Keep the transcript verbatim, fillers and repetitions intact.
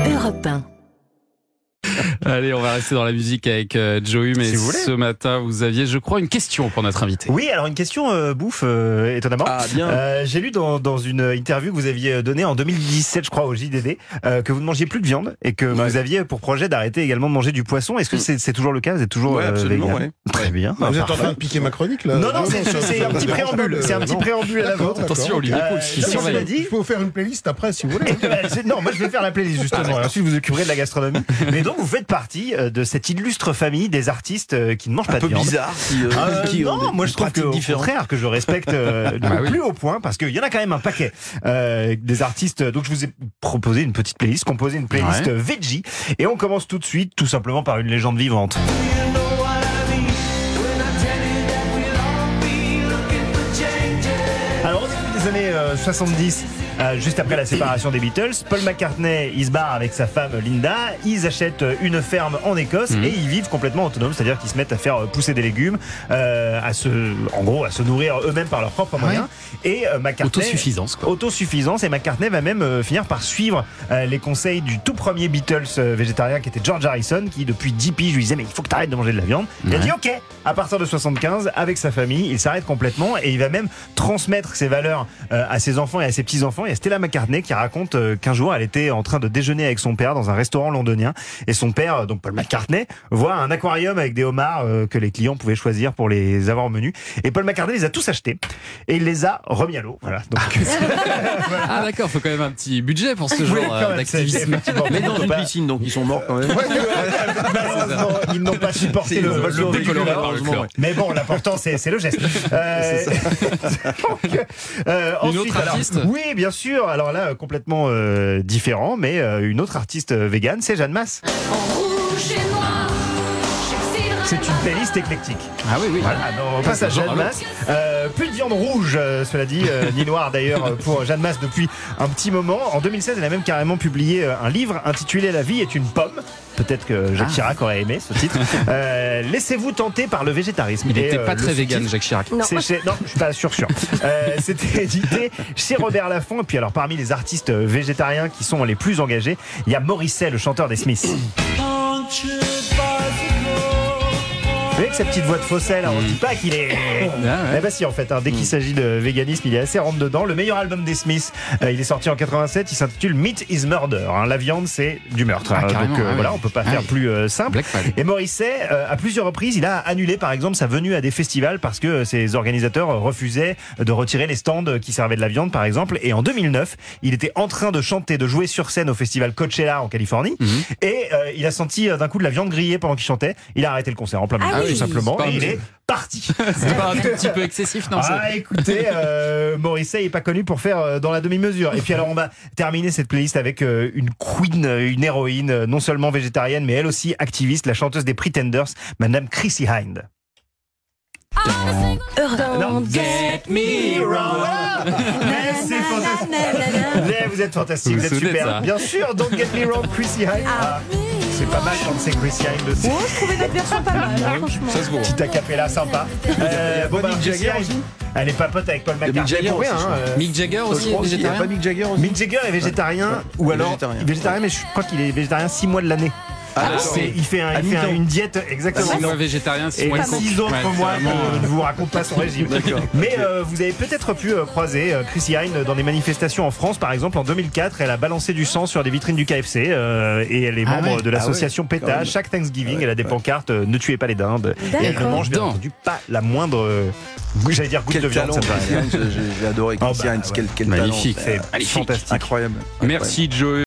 Europe un. Allez, on va rester dans la musique avec euh, Joe Hume. Et si ce matin, vous aviez, je crois, une question pour notre invité. Oui, alors une question euh, bouffe, euh, étonnamment. Ah, bien. Euh, j'ai lu dans, dans une interview que vous aviez donnée en deux mille dix-sept, je crois, au J D D, euh, que vous ne mangiez plus de viande et que Ouais. vous aviez pour projet d'arrêter également de manger du poisson. Est-ce que c'est c'est toujours le cas? Vous êtes toujours Ouais, euh, absolument, vegan ouais. Très bien. Bah, vous êtes en Parfait. train de piquer ma chronique là? Non, non, c'est ça- c'est ça un me petit dérange pas préambule. de- C'est un petit non. préambule à la D'accord, vôtre. d'accord. Attention, Olivier Euh, Pouls, qui non, surveille. cela dit, Il faut faire une playlist après si vous voulez. Euh, c'est- non, moi je vais faire la playlist justement. Et ensuite vous occuperez de la gastronomie. Mais donc vous faites partie euh, de cette illustre famille des artistes euh, qui ne mangent Un pas peu de viande. bizarre. Qui, euh, Euh, qui ont non, des moi je trouve que, pratiques au différentes. contraire que je respecte euh, Bah le oui. plus haut point parce qu'il y en a quand même un paquet euh, des artistes. Donc je vous ai proposé une petite playlist, composé une playlist Ouais. euh, veggie, et on commence tout de suite tout simplement par une légende vivante. Alors au début des années euh, soixante-dix, euh, juste après la séparation des Beatles, Paul McCartney il se barre avec sa femme Linda, ils achètent une ferme en Écosse Mhm. et ils vivent complètement autonomes, c'est-à-dire qu'ils se mettent à faire pousser des légumes, euh, à se, en gros à se nourrir eux-mêmes par leurs propres moyens. Et euh, McCartney, Autosuffisance, quoi. autosuffisance, et McCartney va même euh, finir par suivre euh, les conseils du tout premier Beatles euh, végétarien qui était George Harrison, qui depuis dix piges lui disait mais il faut que tu arrêtes de manger de la viande. Il a Ouais. dit ok. À partir de soixante-quinze, avec sa famille, il s'arrête complètement et il va même transmettre ses valeurs euh, à ses enfants et à ses petits-enfants. Il y a Stella McCartney qui raconte euh, qu'un jour elle était en train de déjeuner avec son père dans un restaurant londonien et son père, euh, donc Paul McCartney, voit un aquarium avec des homards euh, que les clients pouvaient choisir pour les avoir au menu, et Paul McCartney les a tous achetés et il les a remis à l'eau. Voilà. Donc Ah d'accord, faut quand même un petit budget pour ce Oui, genre quand euh, même, c'est- c'est d'activisme. effectivement- Mais dans faut une pas- piscine, donc ils sont morts quand même. Malheureusement, ils n'ont pas supporté Ils le, n'ont pas le supporté décoloré le par le heureusement, chlore. ouais. Mais bon, l'important c'est c'est le geste. Euh, donc, euh, Une ensuite, autre alors, artiste oui, bien sûr. Alors là, euh, complètement euh, différent, mais euh, une autre artiste euh, végane, c'est Jeanne Masse. C'est une playlist éclectique. Ah oui, oui. Voilà, non, on passe à Jeanne Masse. Euh, plus de viande rouge, euh, cela dit, euh, ni noire d'ailleurs, euh, pour Jeanne Masse depuis un petit moment. En deux mille seize, elle a même carrément publié euh, un livre intitulé La vie est une pomme. Peut-être que Jacques Ah. Chirac aurait aimé ce titre. Euh, Laissez-vous tenter par le végétarisme. Il Et, n'était euh, pas le très sous-titre, vegan, Jacques Chirac. c'est chez... Non, je suis pas sûr, sûr. Euh, C'était édité chez Robert Laffont. Et puis alors, parmi les artistes euh, végétariens qui sont les plus engagés, il y a Morrissey, le chanteur des Smiths. Vous voyez que cette petite voix de fausset là, on dit pas qu'il est... Ah, Eh ben si en fait, hein, dès qu'il s'agit de véganisme, il est assez rentre dedans. Le meilleur album des Smiths, euh, il est sorti en quatre-vingt-sept, il s'intitule Meat is Murder. Hein. La viande c'est du meurtre. Ah, hein. carrément, Donc euh, ah oui. voilà, on peut pas Ah faire oui. plus euh, simple. Black Flag. Et Morrissey, euh, à plusieurs reprises, il a annulé par exemple sa venue à des festivals parce que euh, ses organisateurs euh, refusaient de retirer les stands qui servaient de la viande par exemple. Et en deux mille neuf, il était en train de chanter, de jouer sur scène au festival Coachella en Californie. Mhm. Et euh, il a senti euh, d'un coup de la viande grillée pendant qu'il chantait. Il a arrêté le concert en plein milieu, Ah oui. tout simplement. C'est pas Et un il petit- est parti. C'est pas un tout petit peu excessif, non c'est- Ah écoutez, euh, Morrissey est pas connu pour faire euh, dans la demi-mesure. Et puis alors on va terminer cette playlist avec euh, une queen, euh, une héroïne, euh, non seulement végétarienne mais elle aussi activiste, la chanteuse des Pretenders, Madame Chrissy Hind. Non. Don't get me wrong. Mais c'est fantastique. Mais vous êtes fantastique, Vous vous êtes vous souvenez de super. ça Bien sûr, Don't Get Me Wrong, Chrissy Hind. Ah, c'est pas mal quand c'est Chrissy Hind aussi. Oh, je trouvais notre version pas mal, hein, franchement. Ça se voit. Petit acapella sympa. Euh, bon, bah, Mick Chrissy Jagger Hind, aussi. elle est pas pote avec Paul Il y a Mick McCartney Jagger pour rien. aussi, je hein, euh, Mick Jagger Je aussi, crois aussi, il n'y a végétarien. pas Mick Jagger aussi. Mick Jagger est végétarien ou alors Végétarien. végétarien, mais je crois qu'il est végétarien six mois de l'année. Ah, d'accord. C'est- il fait, un, À il fait un- mi-temps. une diète exactement. Six mois végétarien, six Et mois de six coke. autres Ouais, mois c'est vraiment, que je euh, ne vous raconte pas son régime. Mais euh, vous avez peut-être pu euh, croiser euh, Chrissy Hind dans des manifestations en France. Par exemple, en deux mille quatre, elle a balancé du sang sur des vitrines du K F C euh, et elle est Ah membre ouais. de l'association Ah ouais, quand PETA. même. Chaque Thanksgiving, Ah ouais, elle a des ouais. pancartes euh, ne tuez pas les dindes. Et elle ne D'accord. mange bien Non. entendu pas la moindre, euh, j'allais dire goutte Quel de viande. talent, ça me paraît. Chrissy Hines, j'ai j'ai adoré Oh, Chrissy bah, Hines, ouais. quel, quel Magnifique, talent. c'est Magnifique. fantastique. Incroyable. Merci Joe.